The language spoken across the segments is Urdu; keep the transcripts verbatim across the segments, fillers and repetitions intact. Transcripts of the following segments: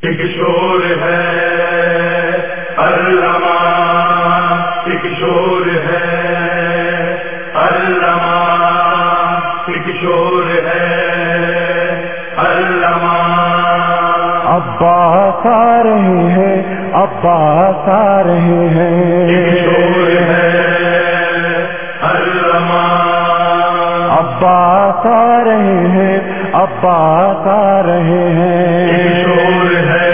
ایک شور ہے علامہ، ایک شور ہے علامہ، ایک شور ہے علامہ۔ عباس آ رہے ہیں، عباس آ رہے ہیں، ایک شور ہے علامہ، عباس آ رہے ہیں، عباس آ رہے ہیں، ایک شور ہے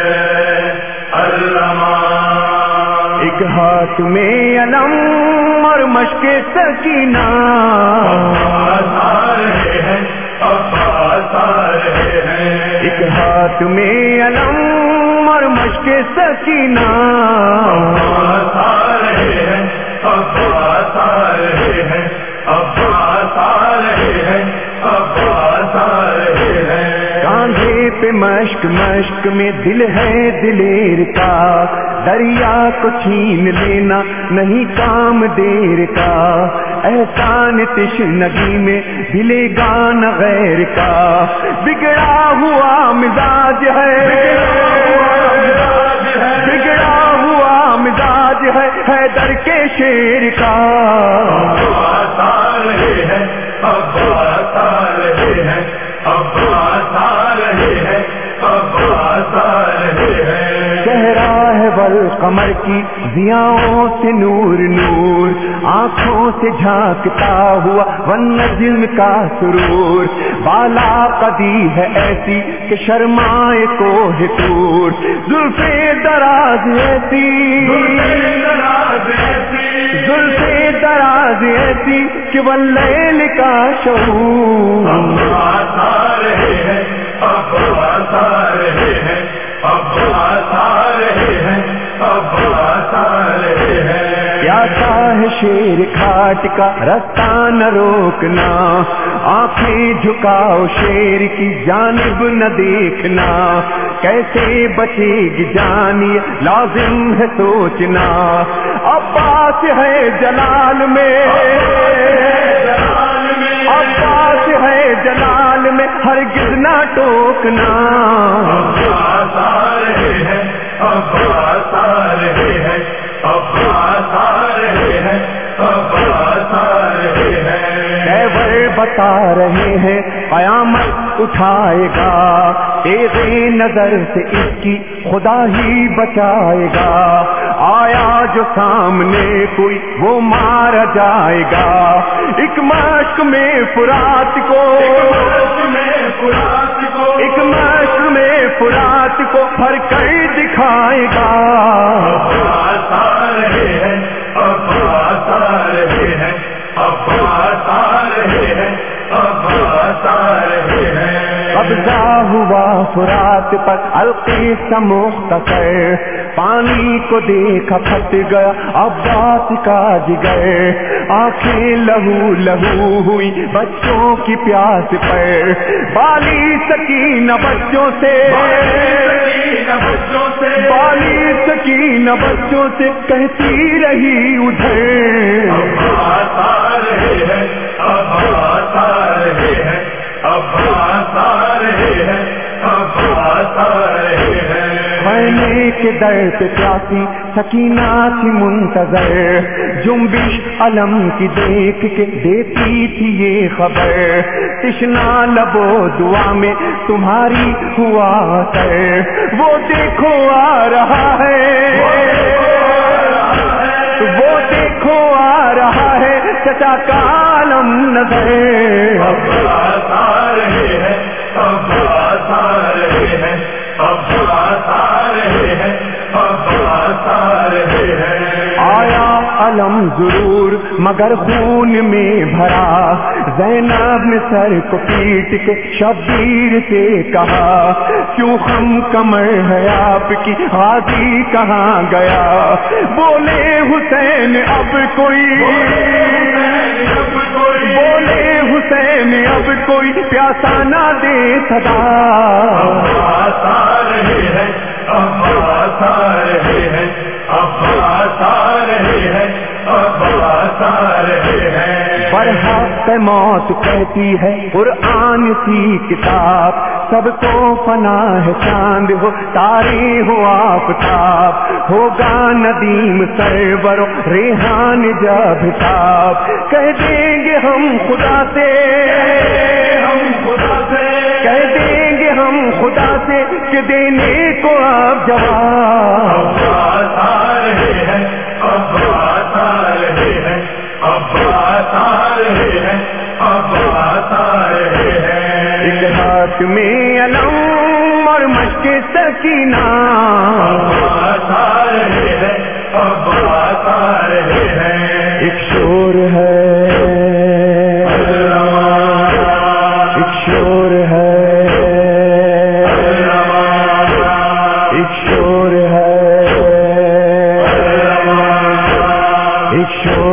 علامہ۔ ایک ہاتھ میں علم اور مشق سکینہ، عباس آ رہے ہیں، عباس آ رہے ہیں، ایک ہاتھ میں علم اور مشق سکینہ، عباس آ رہے ہیں، عباس آ رہے ہیں، عباس آ رہے ہیں، عباس آ رہے ہیں۔ کاندھے پہ مشک، مشک میں دل ہے دلیر کا، دریا کو چھین لینا نہیں کام دیر کا، احسان تشنگی میں دلے گانا غیر کا، بگڑا ہوا مزاج ہے، بگڑا ہوا مزاج ہے حیدر کے شیر کا، عباس آ رہے ہیں، عباس آ رہے ہیں، عباس آ رہے ہیں، عباس آ رہے ہیں۔ چہرہ ہے والقمر کی ضیاؤں سے نور نور، آنکھوں سے جھانکتا ہوا والنجم کا سرور، بالا قدی ہے ایسی کہ شرمائے کوہ طور، زلفیں دراز ایسی، زلفیں دراز ایسی کہ واللیل کا شعور، عباس آ رہے ہیں، عباس آ رہے ہیں، عباس آ رہے ہیں، عباس آ رہے ہیں۔ پیاسا ہے شیر کھاٹ کا رستہ نہ روکنا، آنکھیں جھکاؤ شیر کی جانب نہ دیکھنا، کیسے بچے گی جانی لازم ہے سوچنا، عباس ہے جلال میں، عباس ہے جلال میں ہرگز نہ ٹوکنا، عباس آ رہے ہیں، عباس آ رہے ہیں، عباس آ رہے ہیں، عباس آ رہے ہیں۔ خیبر بتا رہے ہیں قیامت اٹھائے گا، تیرے نظر سے اس کی خدا ہی بچائے گا، آیا جو سامنے کوئی وہ مارا جائے گا، ایک مشق میں فرات کو، ایک مشق میں فرات کو بھر کر دکھائے گا، عباس آ رہے ہیں، عباس آ رہے ہیں، عباس آ رہے ہیں، عباس آ رہے ہیں۔ قبضہ ہوا فرات پر القی سا مختصر، پانی کو دیکھا پھٹ گیا عباس کا جگر، آنکھیں لہو لہو ہوئی بچوں کی پیاس پر، بالی سکینہ بچوں سے، بالی سکینہ بچوں سے کہتی رہی ادھر، عباس آ رہے ہیں، عباس آ رہے ہیں، عباس آ رہے ہیں، عباس آ رہے ہیں۔ خیمے کے در پہ پیاسی سکینہ تھی منتظر، جنبش علم کی دیکھ کے دیتی تھی یہ خبر، تشنا لبو دعا میں تمہاری ہوا سر، وہ دیکھو آ رہا ہے، وہ دیکھو آ رہا ہے چچا کا عالم نظر، عباس آ رہے ہیں، عباس آ رہے ہیں، عباس آ رہے ہیں، عباس آ رہے ہیں۔ آیا علم ضرور مگر خون میں بھرا، زینب نے سر کو پیٹ کے شبیر سے کہا، کیوں خم کمر ہے آپ کی غازی کہاں گیا، بولے حسین اب کوئی، بولے حسین اب کوئی پیاسا نہ دے صدا، عباس آ رہے ہیں، عباس آ رہے ہیں، عباس آ رہے ہیں، عباس آ رہے ہیں۔ برحق موت کہتی ہے قرآن سی کتاب، سب کو فنا ہے چاند ہو تاری ہو آفتاب ہوگا ندیم سرور و ریحان جب تاب کہہ دیں گے ہم خدا سے ہم خدا سے کہہ دیں گے ہم خدا سے کہ دینے کو آپ جواب عباس آ رہے ہیں عباس آ رہے ہیں عباس آ رہے ہیں عباس آ رہے ہیں ایک ہاتھ میں علم اور مشق سکینہ عباس آ رہے ہیں عباس آ رہے ہیں ایک شور ہے ایک شور ہے ایک شور ہے ایک شور